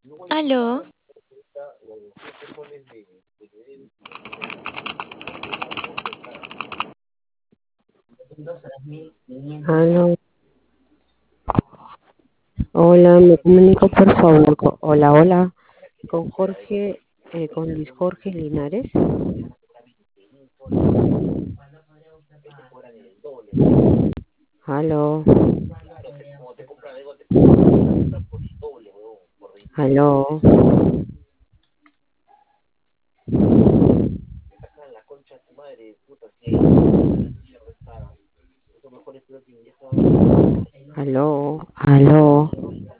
Aló, Aló, hola, me comunico por favor. Hola, hola, con Jorge, con Luis Jorge Linares. Aló, aló.